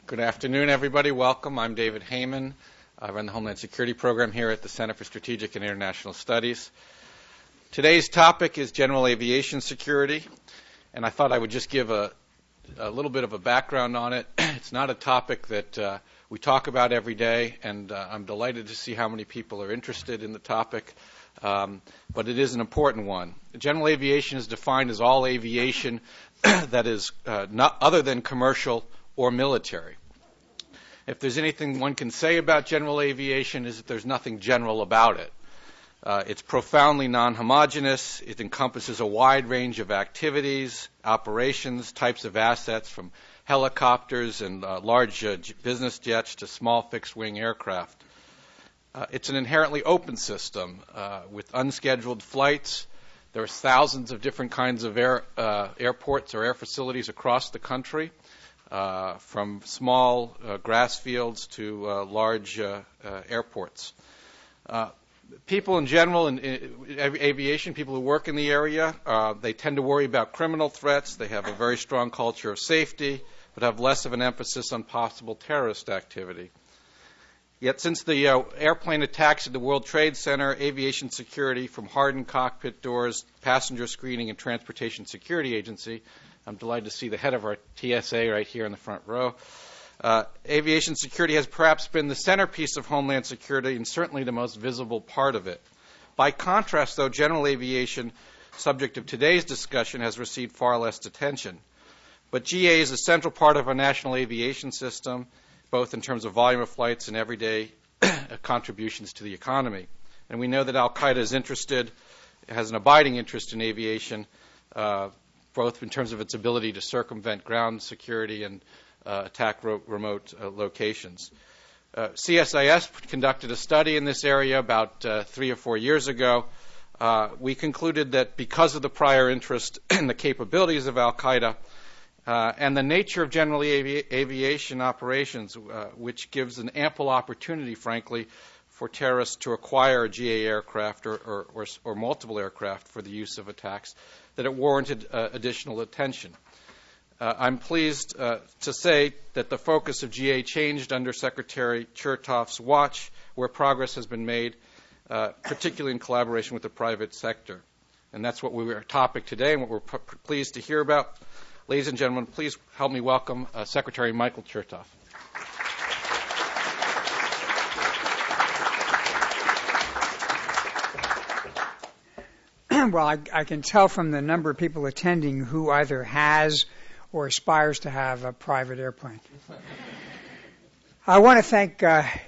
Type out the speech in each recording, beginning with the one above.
Good afternoon, everybody. Welcome. I'm David Heyman. I run the Homeland Security Program here at the Center for Strategic and International Studies. Today's topic is general aviation security, and I thought I would just give a little bit of a background on it. It's not a topic that we talk about every day, and I'm delighted to see how many people are interested in the topic, but it is an important one. General aviation is defined as all aviation that is not other than commercial or military. If there's anything one can say about general aviation is that there's nothing general about it. It's profoundly non-homogeneous. It encompasses a wide range of activities, operations, types of assets, from helicopters and large business jets to small fixed-wing aircraft. It's an inherently open system with unscheduled flights. There are thousands of different kinds of airports or air facilities across the country. From small grass fields to large airports. People in general in aviation, people who work in the area, they tend to worry about criminal threats. They have a very strong culture of safety, but have less of an emphasis on possible terrorist activity. Yet since the airplane attacks at the World Trade Center, aviation security, from hardened cockpit doors, passenger screening, and Transportation Security Agency, I'm delighted to see the head of our TSA right here in the front row. Aviation security has perhaps been the centerpiece of Homeland Security and certainly the most visible part of it. By contrast, though, general aviation, subject of today's discussion, has received far less attention. But GA is a central part of our national aviation system, both in terms of volume of flights and everyday contributions to the economy. And we know that Al-Qaeda is interested, has an abiding interest in aviation, both in terms of its ability to circumvent ground security and attack remote locations. CSIS conducted a study in this area about 3 or 4 years ago. We concluded that because of the prior interest in the capabilities of Al-Qaeda and the nature of general aviation operations, which gives an ample opportunity, frankly, for terrorists to acquire a GA aircraft or multiple aircraft for the use of attacks, that it warranted additional attention. I'm pleased to say that the focus of GA changed under Secretary Chertoff's watch, where progress has been made, particularly in collaboration with the private sector. And that's what our topic today and what we're pleased to hear about. Ladies and gentlemen, please help me welcome Secretary Michael Chertoff. Well, I can tell from the number of people attending who either has or aspires to have a private airplane. I want to thank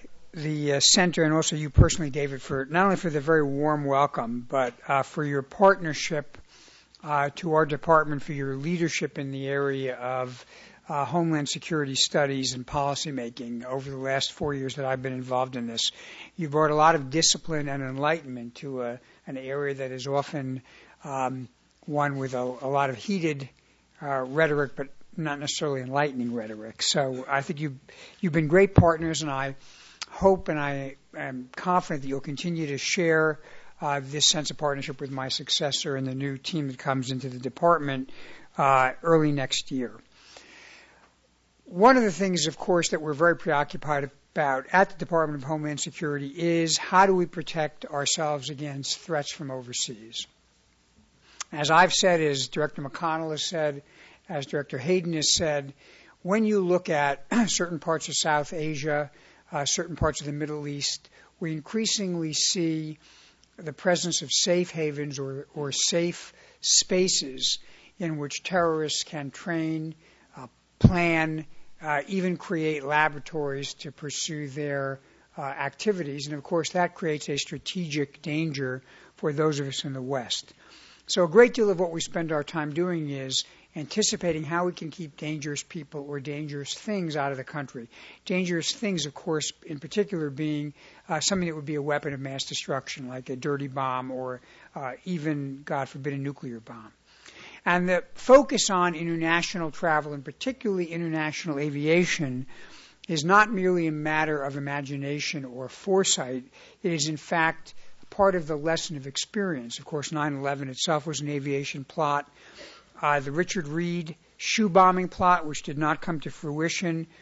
the Center and also you personally, David, for not only for the very warm welcome, but for your partnership to our department, for your leadership in the area of Homeland Security studies and policymaking over the last 4 years that I've been involved in this. You brought a lot of discipline and enlightenment to an area that is often one with a lot of heated rhetoric, but not necessarily enlightening rhetoric. So I think you've been great partners, and I hope and I am confident that you'll continue to share this sense of partnership with my successor and the new team that comes into the department early next year. One of the things, of course, that we're very preoccupied about at the Department of Homeland Security is how do we protect ourselves against threats from overseas. As I've said, as Director McConnell has said, as Director Hayden has said, when you look at certain parts of South Asia, certain parts of the Middle East, we increasingly see the presence of safe havens or safe spaces in which terrorists can train, plan, even create laboratories to pursue their activities. And, of course, that creates a strategic danger for those of us in the West. So a great deal of what we spend our time doing is anticipating how we can keep dangerous people or dangerous things out of the country. Dangerous things, of course, in particular being something that would be a weapon of mass destruction, like a dirty bomb or even, God forbid, a nuclear bomb. And the focus on international travel, and particularly international aviation, is not merely a matter of imagination or foresight. It is, in fact, part of the lesson of experience. Of course, 9/11 itself was an aviation plot. The Richard Reed shoe bombing plot, which did not come to fruition,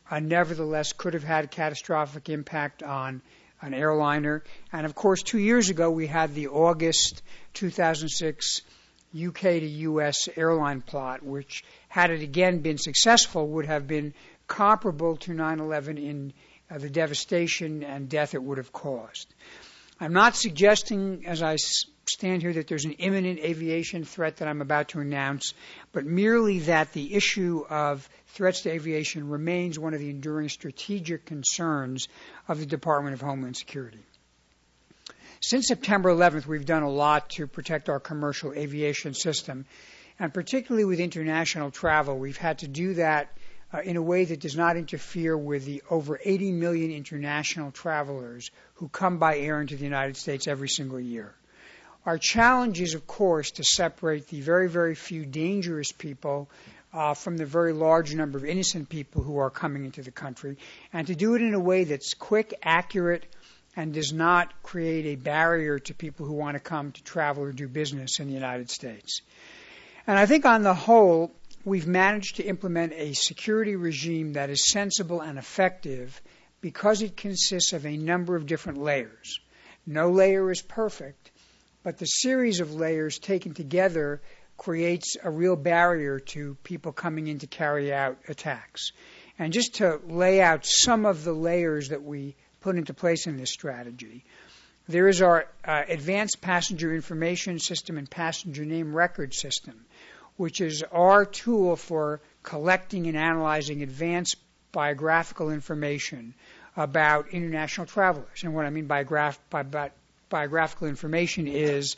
nevertheless could have had catastrophic impact on an airliner. And of course, 2 years ago, we had the August 2006 UK to US airline plot, which, had it again been successful, would have been comparable to 9/11 in the devastation and death it would have caused. I'm not suggesting, as I stand here, that there's an imminent aviation threat that I'm about to announce, but merely that the issue of threats to aviation remains one of the enduring strategic concerns of the Department of Homeland Security. Since September 11th, we've done a lot to protect our commercial aviation system, and particularly with international travel, we've had to do that in a way that does not interfere with the over 80 million international travelers who come by air into the United States every single year. Our challenge is, of course, to separate the very, very few dangerous people from the very large number of innocent people who are coming into the country, and to do it in a way that's quick, accurate, and does not create a barrier to people who want to come to travel or do business in the United States. And I think on the whole, we've managed to implement a security regime that is sensible and effective because it consists of a number of different layers. No layer is perfect, but the series of layers taken together creates a real barrier to people coming in to carry out attacks. And just to lay out some of the layers that we put into place in this strategy, there is our Advanced Passenger Information System and Passenger Name Record System, which is our tool for collecting and analyzing advanced biographical information about international travelers. And what I mean by biographical information is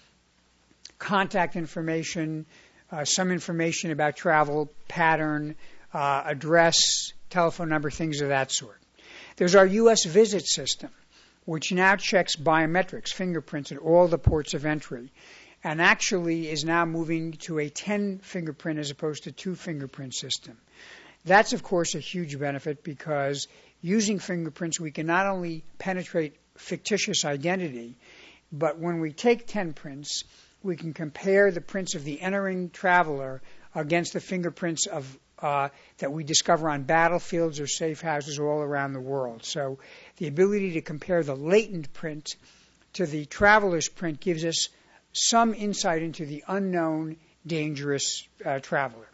contact information, some information about travel pattern, address, telephone number, things of that sort. There's our U.S. visit system, which now checks biometrics, fingerprints at all the ports of entry, and actually is now moving to a 10-fingerprint as opposed to 2-fingerprint system. That's, of course, a huge benefit because using fingerprints, we can not only penetrate fictitious identity, but when we take 10 prints, we can compare the prints of the entering traveler against the fingerprints of that we discover on battlefields or safe houses all around the world. So the ability to compare the latent print to the traveler's print gives us some insight into the unknown, dangerous traveler.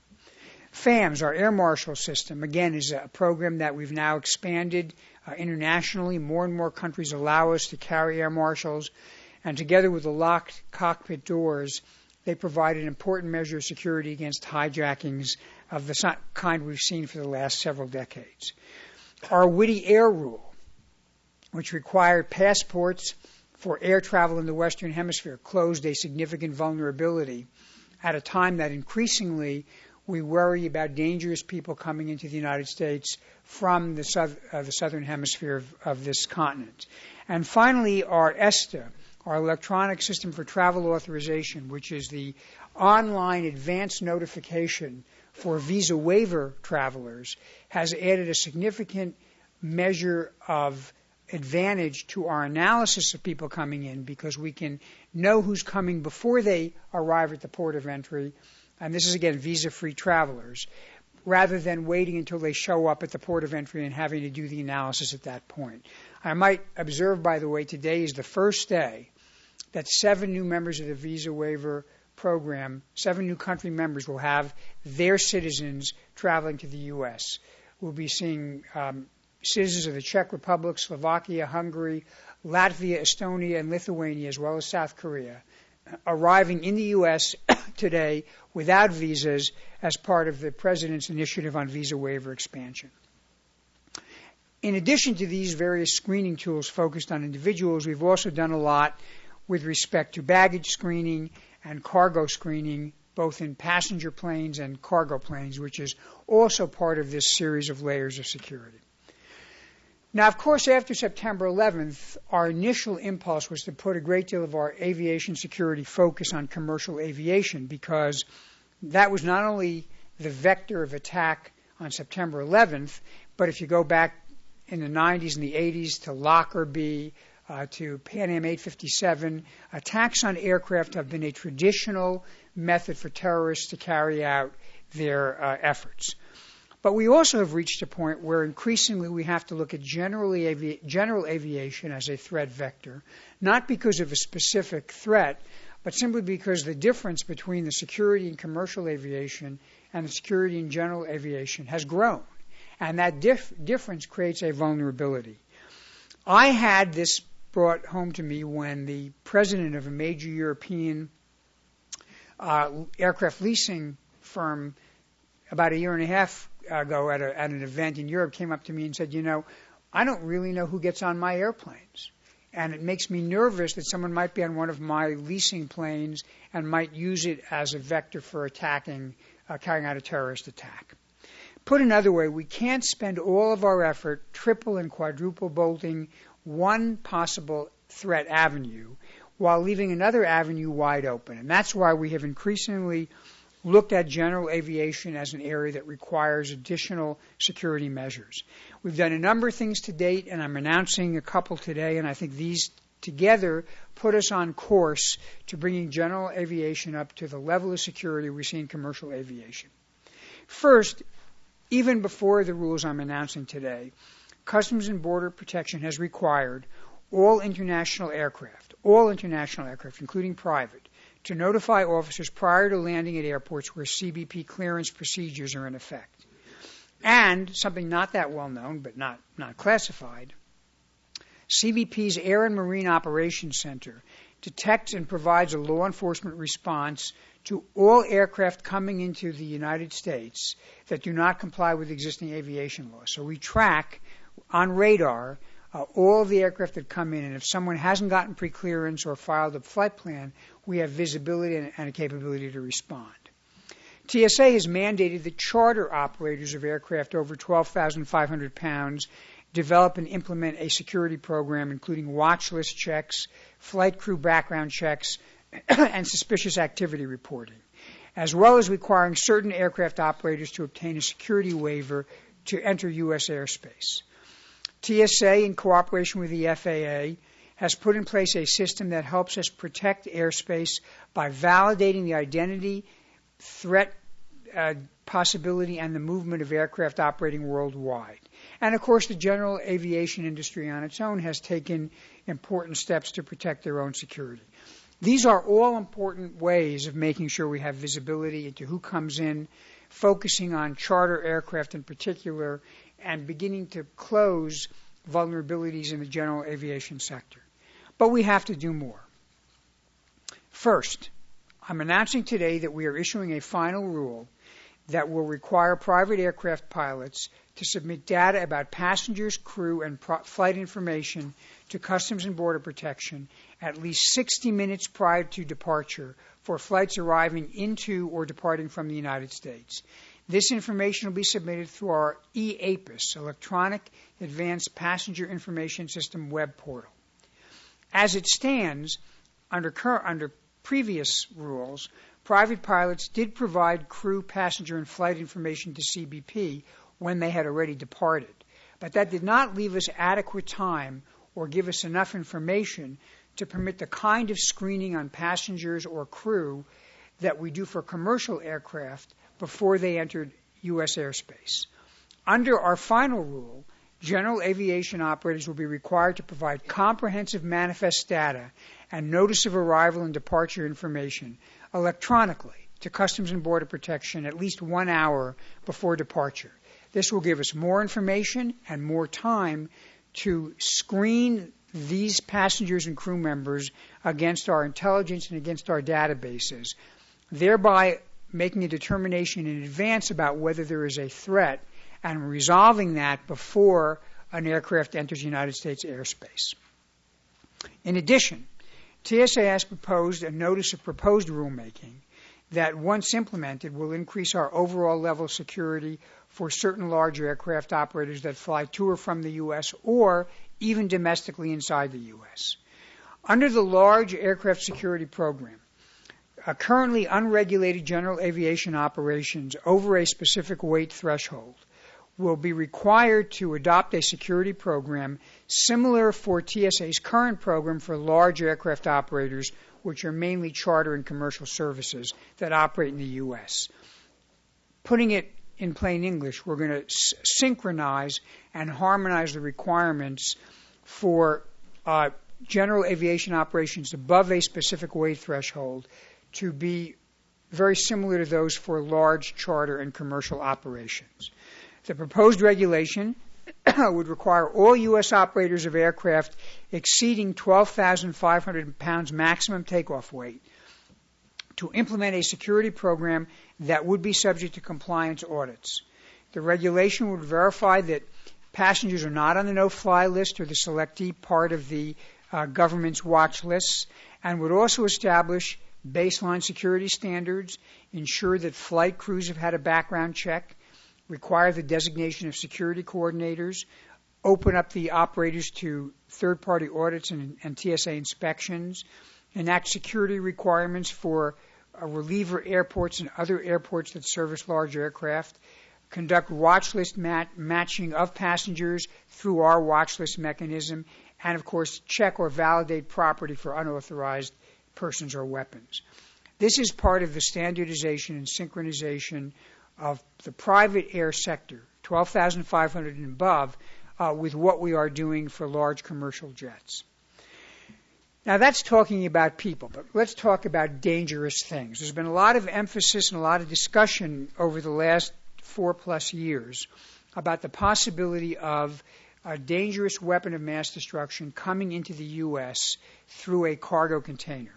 FAMS, our air marshal system, again, is a program that we've now expanded internationally. More and more countries allow us to carry air marshals, and together with the locked cockpit doors, they provide an important measure of security against hijackings of the kind we've seen for the last several decades. Our Witty Air Rule, which required passports for air travel in the Western Hemisphere, closed a significant vulnerability at a time that increasingly we worry about dangerous people coming into the United States from the Southern Hemisphere of this continent. And finally, our ESTA, our Electronic System for Travel Authorization, which is the online advance notification for visa waiver travelers, has added a significant measure of advantage to our analysis of people coming in because we can know who's coming before they arrive at the port of entry, and this is, again, visa-free travelers, rather than waiting until they show up at the port of entry and having to do the analysis at that point. I might observe, by the way, today is the first day that 7 new members of the visa waiver program, 7 new country members will have their citizens traveling to the U.S. We'll be seeing citizens of the Czech Republic, Slovakia, Hungary, Latvia, Estonia, and Lithuania, as well as South Korea, arriving in the U.S. today without visas as part of the President's initiative on visa waiver expansion. In addition to these various screening tools focused on individuals, we've also done a lot with respect to baggage screening and cargo screening, both in passenger planes and cargo planes, which is also part of this series of layers of security. Now, of course, after September 11th, our initial impulse was to put a great deal of our aviation security focus on commercial aviation because that was not only the vector of attack on September 11th, but if you go back in the 90s and the 80s to Lockerbie, to Pan Am 857, attacks on aircraft have been a traditional method for terrorists to carry out their efforts. But we also have reached a point where increasingly we have to look at general aviation as a threat vector, not because of a specific threat, but simply because the difference between the security in commercial aviation and the security in general aviation has grown. And that difference creates a vulnerability. I had this brought home to me when the president of a major European aircraft leasing firm about a year and a half ago at an event in Europe came up to me and said, I don't really know who gets on my airplanes. And it makes me nervous that someone might be on one of my leasing planes and might use it as a vector for carrying out a terrorist attack. Put another way, we can't spend all of our effort triple and quadruple bolting one possible threat avenue while leaving another avenue wide open. And that's why we have increasingly looked at general aviation as an area that requires additional security measures. We've done a number of things to date, and I'm announcing a couple today, and I think these together put us on course to bringing general aviation up to the level of security we see in commercial aviation. First, even before the rules I'm announcing today, Customs and Border Protection has required all international aircraft, including private, to notify officers prior to landing at airports where CBP clearance procedures are in effect. And, something not that well known, but not classified, CBP's Air and Marine Operations Center detects and provides a law enforcement response to all aircraft coming into the United States that do not comply with existing aviation laws. So we track on radar all of the aircraft that come in, and if someone hasn't gotten preclearance or filed a flight plan, we have visibility and a capability to respond. TSA has mandated that charter operators of aircraft over 12,500 pounds develop and implement a security program including watch list checks, flight crew background checks, and suspicious activity reporting, as well as requiring certain aircraft operators to obtain a security waiver to enter U.S. airspace. TSA, in cooperation with the FAA, has put in place a system that helps us protect airspace by validating the identity, threat possibility, and the movement of aircraft operating worldwide. And, of course, the general aviation industry on its own has taken important steps to protect their own security. These are all important ways of making sure we have visibility into who comes in, focusing on charter aircraft in particular, and beginning to close vulnerabilities in the general aviation sector. But we have to do more. First, I'm announcing today that we are issuing a final rule that will require private aircraft pilots to submit data about passengers, crew, and flight information to Customs and Border Protection at least 60 minutes prior to departure for flights arriving into or departing from the United States. This information will be submitted through our eAPIS, Electronic Advanced Passenger Information System web portal. As it stands, under previous rules, private pilots did provide crew, passenger, and flight information to CBP when they had already departed. But that did not leave us adequate time or give us enough information to permit the kind of screening on passengers or crew that we do for commercial aircraft before they entered U.S. airspace. Under our final rule, general aviation operators will be required to provide comprehensive manifest data and notice of arrival and departure information electronically to Customs and Border Protection at least 1 hour before departure. This will give us more information and more time to screen these passengers and crew members against our intelligence and against our databases, thereby making a determination in advance about whether there is a threat and resolving that before an aircraft enters United States airspace. In addition, TSA has proposed a notice of proposed rulemaking that, once implemented, will increase our overall level of security for certain large aircraft operators that fly to or from the U.S. or even domestically inside the U.S. Under the Large Aircraft Security Program, currently unregulated general aviation operations over a specific weight threshold will be required to adopt a security program similar for TSA's current program for large aircraft operators, which are mainly charter and commercial services that operate in the U.S. Putting it in plain English, we're going to synchronize and harmonize the requirements for general aviation operations above a specific weight threshold to be very similar to those for large charter and commercial operations. The proposed regulation would require all U.S. operators of aircraft exceeding 12,500 pounds maximum takeoff weight to implement a security program that would be subject to compliance audits. The regulation would verify that passengers are not on the no-fly list or the selectee part of the government's watch lists, and would also establish baseline security standards, ensure that flight crews have had a background check, require the designation of security coordinators, open up the operators to third-party audits and TSA inspections, enact security requirements for reliever airports and other airports that service large aircraft, conduct watch list matching of passengers through our watch list mechanism, and, of course, check or validate property for unauthorized persons or weapons. This is part of the standardization and synchronization of the private air sector, 12,500 and above, with what we are doing for large commercial jets. Now, that's talking about people, but let's talk about dangerous things. There's been a lot of emphasis and a lot of discussion over the last 4+ years about the possibility of a dangerous weapon of mass destruction coming into the U.S. through a cargo container.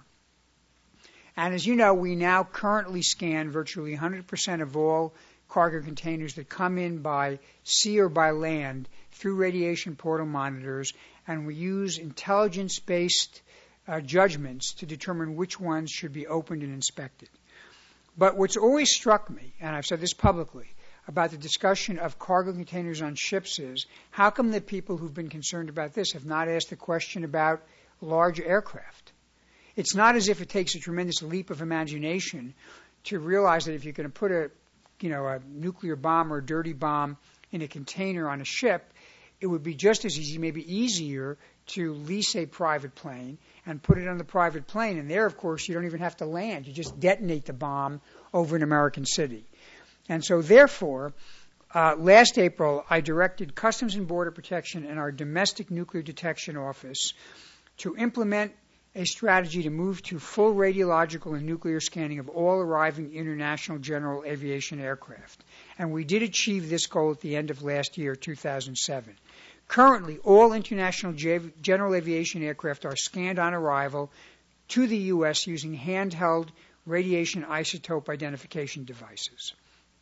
And as you know, we now currently scan virtually 100% of all cargo containers that come in by sea or by land through radiation portal monitors, and we use intelligence-based judgments to determine which ones should be opened and inspected. But what's always struck me, and I've said this publicly, about the discussion of cargo containers on ships is, how come the people who've been concerned about this have not asked the question about large aircraft? It's not as if it takes a tremendous leap of imagination to realize that if you're going to put a nuclear bomb or a dirty bomb in a container on a ship, it would be just as easy, maybe easier, to lease a private plane and put it on the private plane. And there, of course, you don't even have to land. You just detonate the bomb over an American city. And so, therefore, last April, I directed Customs and Border Protection and our Domestic Nuclear Detection Office to implement a strategy to move to full radiological and nuclear scanning of all arriving international general aviation aircraft. And we did achieve this goal at the end of last year, 2007. Currently, all international general aviation aircraft are scanned on arrival to the U.S. using handheld radiation isotope identification devices.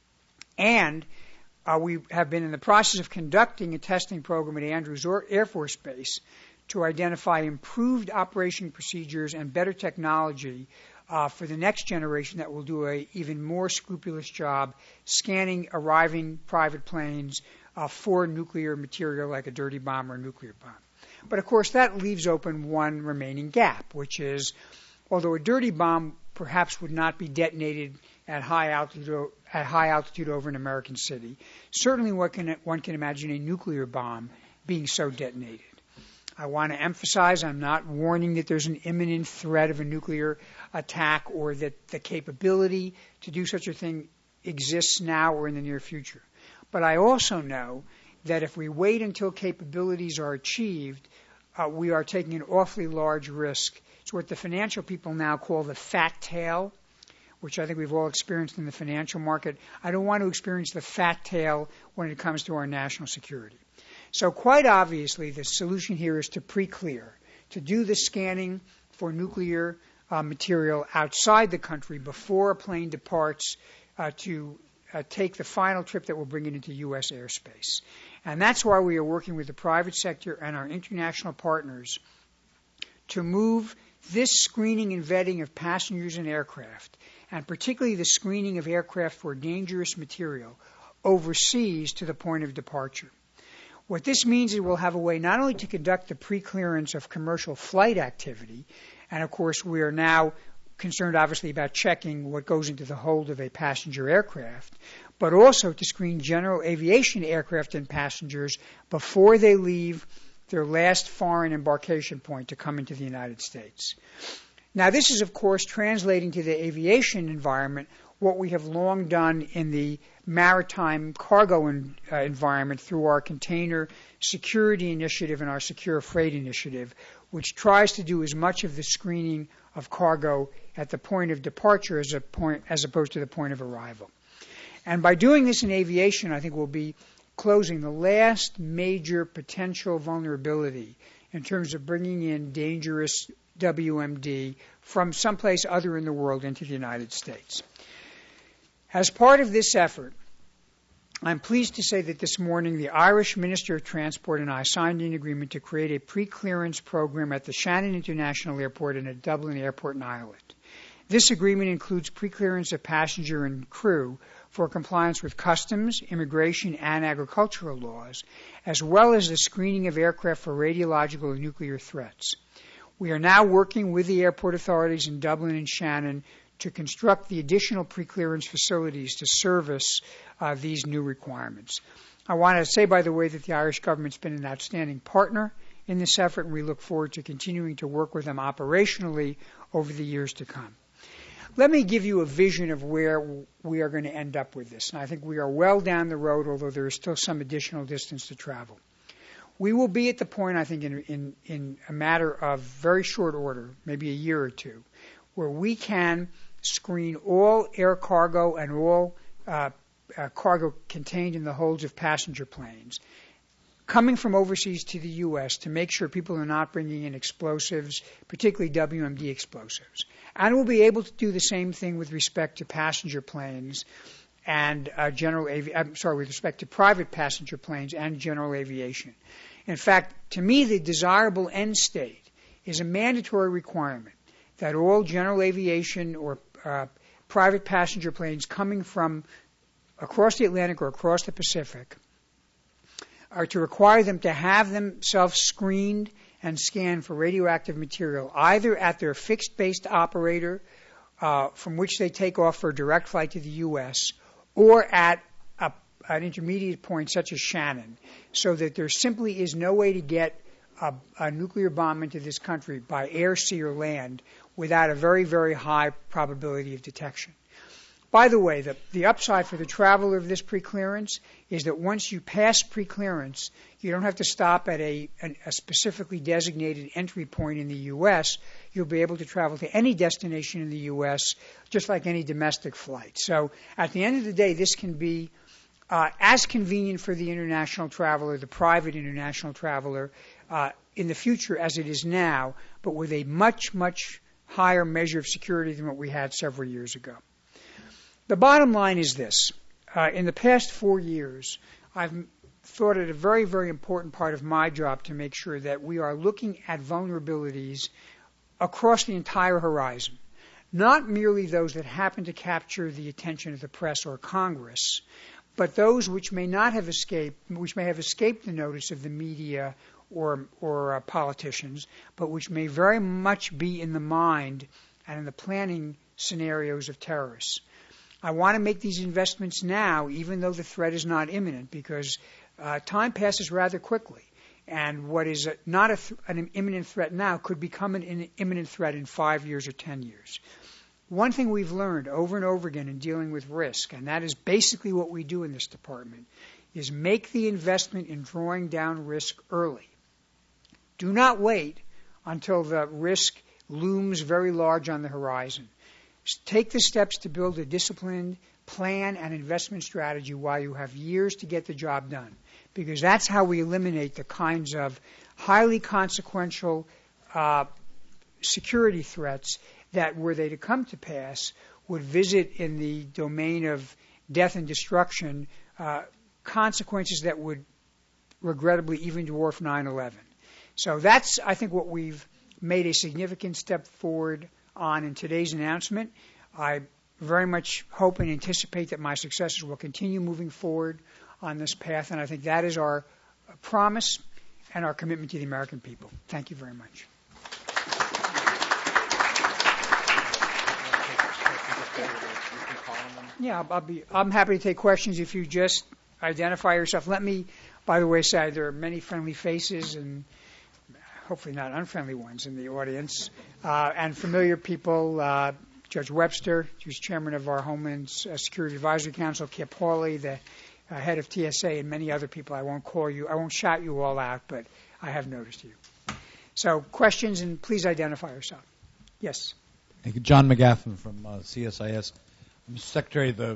And we have been in the process of conducting a testing program at Andrews Air Force Base to identify improved operation procedures and better technology for the next generation that will do an even more scrupulous job scanning arriving private planes for nuclear material like a dirty bomb or a nuclear bomb. But, of course, that leaves open one remaining gap, which is, although a dirty bomb perhaps would not be detonated at high altitude over an American city, certainly one can imagine a nuclear bomb being so detonated. I want to emphasize I'm not warning that there's an imminent threat of a nuclear attack or that the capability to do such a thing exists now or in the near future. But I also know that if we wait until capabilities are achieved, we are taking an awfully large risk. It's what the financial people now call the fat tail, which I think we've all experienced in the financial market. I don't want to experience the fat tail when it comes to our national security. So quite obviously, the solution here is to pre-clear, to do the scanning for nuclear material outside the country before a plane departs to take the final trip that will bring it into U.S. airspace. And that's why we are working with the private sector and our international partners to move this screening and vetting of passengers and aircraft, and particularly the screening of aircraft for dangerous material, overseas to the point of departure. What this means is we'll have a way not only to conduct the pre-clearance of commercial flight activity, and of course we are now concerned obviously about checking what goes into the hold of a passenger aircraft, but also to screen general aviation aircraft and passengers before they leave their last foreign embarkation point to come into the United States. Now this is of course translating to the aviation environment what we have long done in the maritime cargo environment through our container security initiative and our secure freight initiative, which tries to do as much of the screening of cargo at the point of departure as opposed to the point of arrival. And by doing this in aviation, I think we'll be closing the last major potential vulnerability in terms of bringing in dangerous WMD from someplace other in the world into the United States. As part of this effort, I'm pleased to say that this morning the Irish Minister of Transport and I signed an agreement to create a pre-clearance program at the Shannon International Airport and at Dublin Airport in Ireland. This agreement includes pre-clearance of passenger and crew for compliance with customs, immigration, and agricultural laws, as well as the screening of aircraft for radiological and nuclear threats. We are now working with the airport authorities in Dublin and Shannon to construct the additional pre-clearance facilities to service these new requirements. I want to say, by the way, that the Irish government's been an outstanding partner in this effort, and we look forward to continuing to work with them operationally over the years to come. Let me give you a vision of where we are going to end up with this. And I think we are well down the road, although there is still some additional distance to travel. We will be at the point, I think, in a matter of very short order, maybe a year or two, where we can screen all air cargo and all cargo contained in the holds of passenger planes coming from overseas to the U.S. to make sure people are not bringing in explosives, particularly WMD explosives. And we'll be able to do the same thing with respect to passenger planes and with respect to private passenger planes and general aviation. In fact, to me, the desirable end state is a mandatory requirement that all general aviation or private passenger planes coming from across the Atlantic or across the Pacific are to require them to have themselves screened and scanned for radioactive material, either at their fixed-based operator from which they take off for a direct flight to the U.S., or at an intermediate point such as Shannon, so that there simply is no way to get a nuclear bomb into this country by air, sea, or land without a very, very high probability of detection. By the way, the upside for the traveler of this preclearance is that once you pass preclearance, you don't have to stop at a specifically designated entry point in the U.S. You'll be able to travel to any destination in the U.S. just like any domestic flight. So at the end of the day, this can be as convenient for the international traveler, the private international traveler, in the future as it is now, but with a much, much higher measure of security than what we had several years ago. The bottom line is this. In the past 4 years, I've thought it a very, very important part of my job to make sure that we are looking at vulnerabilities across the entire horizon, not merely those that happen to capture the attention of the press or Congress, but those which may have escaped the notice of the media or politicians, but which may very much be in the mind and in the planning scenarios of terrorists. I want to make these investments now, even though the threat is not imminent, because time passes rather quickly. And what is not an imminent threat now could become an imminent threat in 5 years or 10 years. One thing we've learned over and over again in dealing with risk, and that is basically what we do in this department, is make the investment in drawing down risk early. Do not wait until the risk looms very large on the horizon. Take the steps to build a disciplined plan and investment strategy while you have years to get the job done, because that's how we eliminate the kinds of highly consequential security threats that, were they to come to pass, would visit in the domain of death and destruction consequences that would regrettably even dwarf 9/11. So that's, I think, what we've made a significant step forward on in today's announcement. I very much hope and anticipate that my successors will continue moving forward on this path, and I think that is our promise and our commitment to the American people. Thank you very much. Yeah, I'm happy to take questions if you just identify yourself. Let me, by the way, say there are many friendly faces and hopefully not unfriendly ones in the audience, and familiar people. Judge Webster, who's chairman of our Homeland Security Advisory Council, Kip Hawley, the head of TSA, and many other people. I won't shout you all out, but I have noticed you. So questions, and please identify yourself. Yes. Thank you. John McGaffin from CSIS. Mr. Secretary, the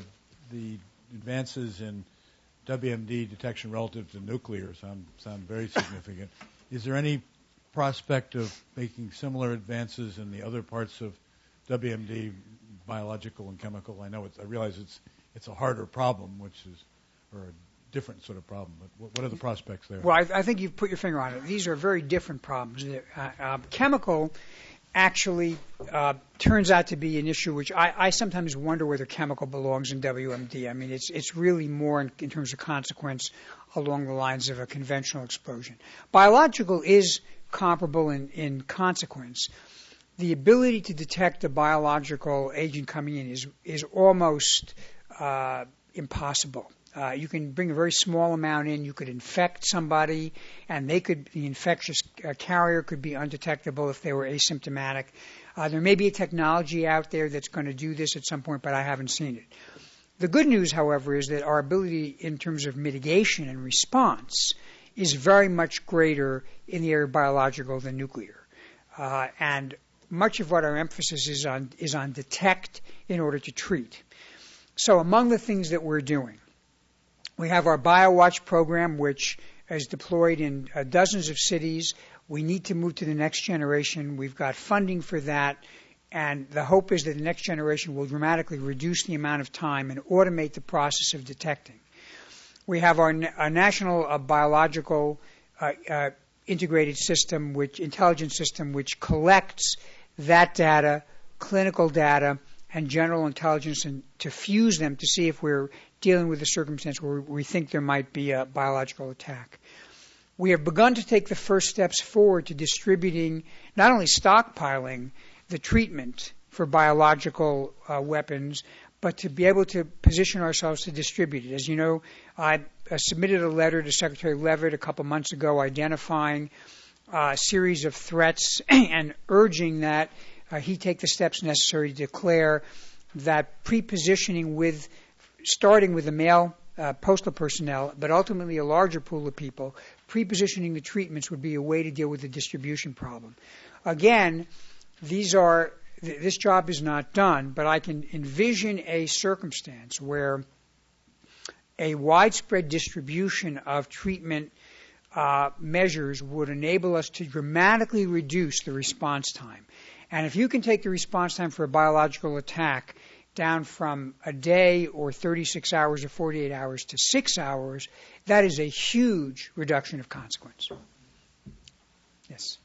advances in WMD detection relative to nuclear sound very significant. Is there any prospect of making similar advances in the other parts of WMD, biological and chemical? I realize it's a harder problem, or a different sort of problem, but what are the prospects there? Well, I think you've put your finger on it. These are very different problems. Chemical actually turns out to be an issue which I sometimes wonder whether chemical belongs in WMD. I mean, it's really more in terms of consequence along the lines of a conventional explosion. Biological is comparable in consequence. The ability to detect a biological agent coming in is almost impossible. You can bring a very small amount in. You could infect somebody, and the infectious carrier could be undetectable if they were asymptomatic. There may be a technology out there that's going to do this at some point, but I haven't seen it. The good news, however, is that our ability in terms of mitigation and response is very much greater in the area of biological than nuclear. And much of what our emphasis is on detect in order to treat. So among the things that we're doing, we have our BioWatch program, which is deployed in dozens of cities. We need to move to the next generation. We've got funding for that. And the hope is that the next generation will dramatically reduce the amount of time and automate the process of detecting. We have our national biological integrated system, intelligence system, which collects that data, clinical data, and general intelligence, and to fuse them to see if we're dealing with a circumstance where we think there might be a biological attack. We have begun to take the first steps forward to distributing, not only stockpiling the treatment for biological weapons, but to be able to position ourselves to distribute it. As you know, I submitted a letter to Secretary Leavitt a couple months ago identifying a series of threats and urging that he take the steps necessary to declare that pre-positioning starting with the male postal personnel, but ultimately a larger pool of people, pre-positioning the treatments would be a way to deal with the distribution problem. Again, this job is not done, but I can envision a circumstance where a widespread distribution of treatment measures would enable us to dramatically reduce the response time. And if you can take the response time for a biological attack down from a day or 36 hours or 48 hours to 6 hours, that is a huge reduction of consequence. Yes.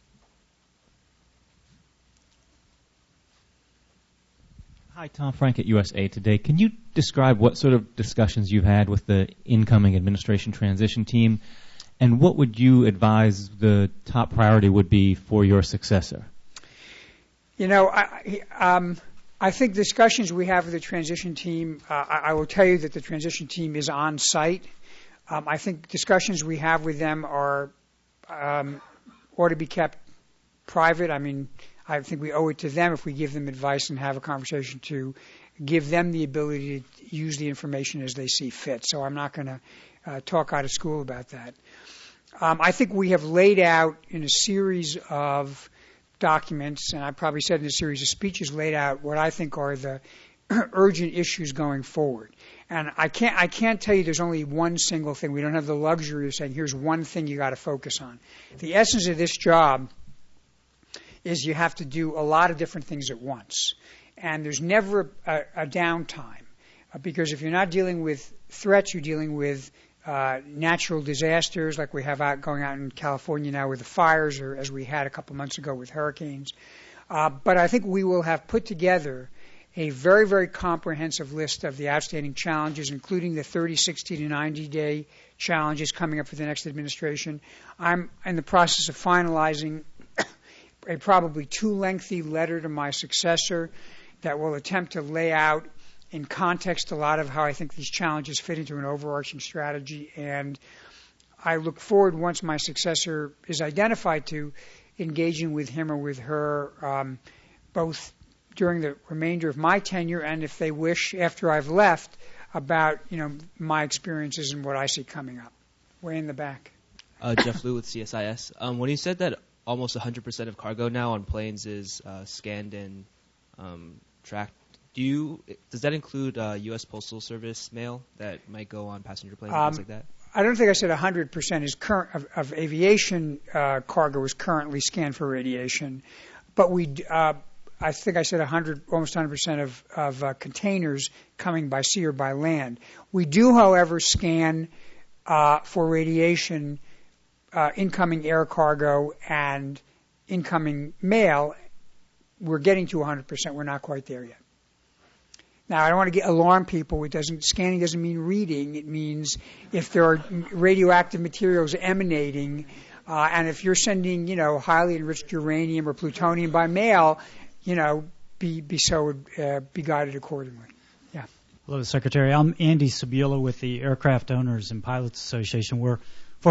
Hi, Tom Frank at USA Today. Can you describe what sort of discussions you've had with the incoming administration transition team, and what would you advise the top priority would be for your successor? You know, I think discussions we have with the transition team, I will tell you that the transition team is on site. I think discussions we have with them ought to be kept private. I mean, I think we owe it to them if we give them advice and have a conversation to give them the ability to use the information as they see fit. So I'm not going to talk out of school about that. I think we have laid out in a series of documents, and I probably said in a series of speeches, laid out what I think are the urgent issues going forward. And I can't tell you there's only one single thing. We don't have the luxury of saying here's one thing you got to focus on. The essence of this job is you have to do a lot of different things at once. And there's never a downtime, because if you're not dealing with threats, you're dealing with natural disasters like we have going out in California now with the fires, or as we had a couple months ago with hurricanes. But I think we will have put together a very, very comprehensive list of the outstanding challenges, including the 30, 60 to 90-day challenges coming up for the next administration. I'm in the process of finalizing a probably too lengthy letter to my successor that will attempt to lay out in context a lot of how I think these challenges fit into an overarching strategy. And I look forward, once my successor is identified, to engaging with him or with her, both during the remainder of my tenure, and if they wish after I've left, about my experiences and what I see coming up. Way in the back. Jeff Liu with CSIS. When you said that almost 100% of cargo now on planes is scanned and tracked, does that include U.S. Postal Service mail that might go on passenger planes and things like that? I don't think I said 100% is of aviation cargo is currently scanned for radiation, but I think I said almost 100% of containers coming by sea or by land. We do, however, scan for radiation incoming air cargo and incoming mail. We're getting to 100%. We're not quite there yet. Now, I don't want to alarm people. Scanning doesn't mean reading. It means if there are radioactive materials emanating, and if you're sending, highly enriched uranium or plutonium by mail, be guided accordingly. Yeah. Hello, Secretary. I'm Andy Sabula with the Aircraft Owners and Pilots Association. We're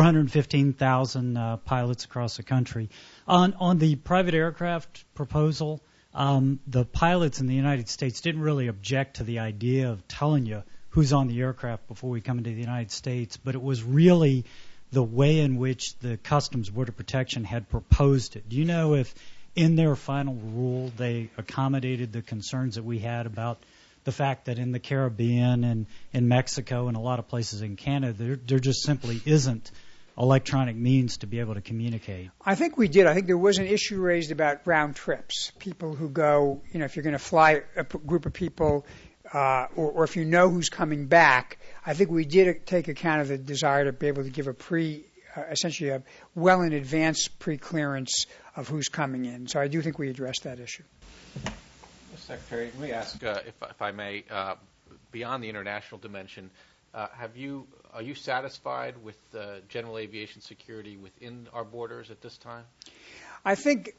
415,000 pilots across the country. On the private aircraft proposal, the pilots in the United States didn't really object to the idea of telling you who's on the aircraft before we come into the United States, but it was really the way in which the Customs Border Protection had proposed it. Do you know if in their final rule they accommodated the concerns that we had about the fact that in the Caribbean and in Mexico and a lot of places in Canada, there just simply isn't electronic means to be able to communicate? I think we did. I think there was an issue raised about round trips. People who go, if you're going to fly a group of people, or if you know who's coming back, I think we did take account of the desire to be able to give essentially a well in advance pre-clearance of who's coming in. So I do think we addressed that issue. Secretary, let me ask, if I may, beyond the international dimension, are you satisfied with general aviation security within our borders at this time? I think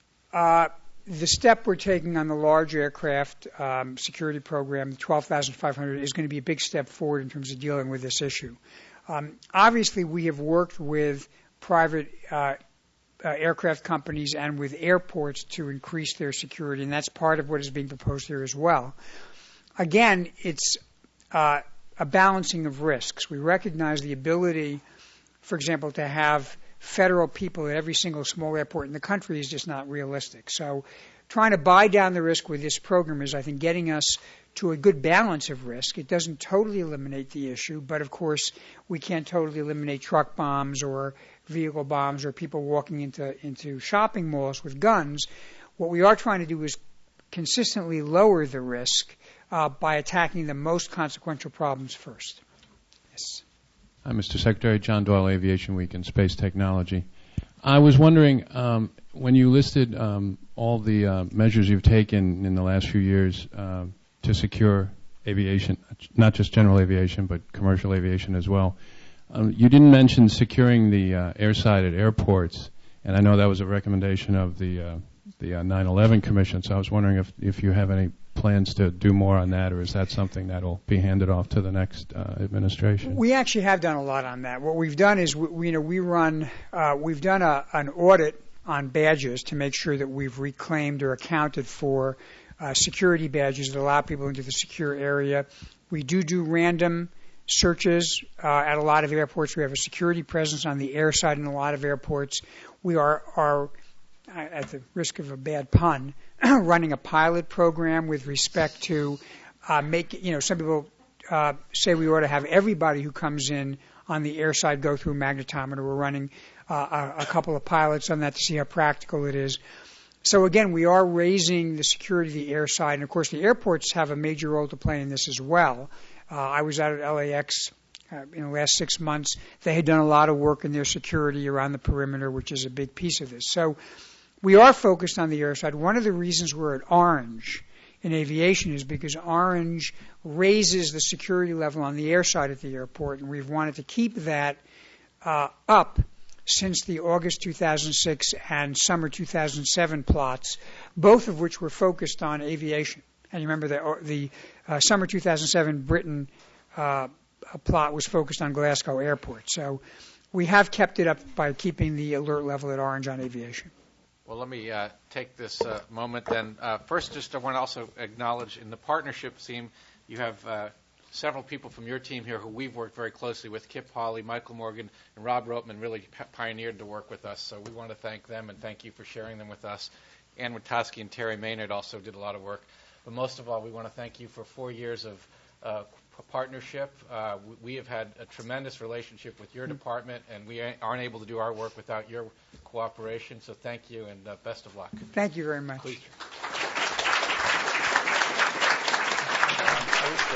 the step we're taking on the large aircraft security program, the 12,500, is going to be a big step forward in terms of dealing with this issue. Obviously, we have worked with private aircraft companies and with airports to increase their security, and that's part of what is being proposed here as well. Again, it's a balancing of risks. We recognize the ability, for example, to have federal people at every single small airport in the country is just not realistic. So trying to buy down the risk with this program is, I think, getting us to a good balance of risk. It doesn't totally eliminate the issue, but of course we can't totally eliminate truck bombs or vehicle bombs or people walking into shopping malls with guns. What we are trying to do is consistently lower the risk by attacking the most consequential problems first. Yes. Hi, Mr. Secretary. John Doyle, Aviation Week and Space Technology. I was wondering, when you listed all the measures you've taken in the last few years to secure aviation, not just general aviation, but commercial aviation as well, you didn't mention securing the airside at airports, and I know that was a recommendation of the 9/11 Commission, so I was wondering if you have any plans to do more on that, or is that something that will be handed off to the next administration? We actually have done a lot on that. What we've done is we've done an audit on badges to make sure that we've reclaimed or accounted for security badges that allow people into the secure area. We do random searches at a lot of airports. We have a security presence on the air side in a lot of airports. We are at the risk of a bad pun, running a pilot program with respect to some people say we ought to have everybody who comes in on the air side go through a magnetometer. We're running a couple of pilots on that to see how practical it is. So again, we are raising the security of the air side, and of course the airports have a major role to play in this as well. I was out at LAX in the last 6 months. They had done a lot of work in their security around the perimeter, which is a big piece of this. So we are focused on the air side. One of the reasons we're at orange in aviation is because orange raises the security level on the air side at the airport, and we've wanted to keep that up since the August 2006 and summer 2007 plots, both of which were focused on aviation. And you remember the summer 2007 Britain plot was focused on Glasgow Airport. So we have kept it up by keeping the alert level at orange on aviation. Well, let me take this moment then. First, I want to also acknowledge in the partnership team, you have several people from your team here who we've worked very closely with. Kip Hawley, Michael Morgan, and Rob Ropeman really pioneered the work with us. So we want to thank them and thank you for sharing them with us. Ann Witoski and Terry Maynard also did a lot of work. But most of all, we want to thank you for 4 years of partnership. We have had a tremendous relationship with your department, and we aren't able to do our work without your cooperation. So thank you, and best of luck. Thank you very much. Please.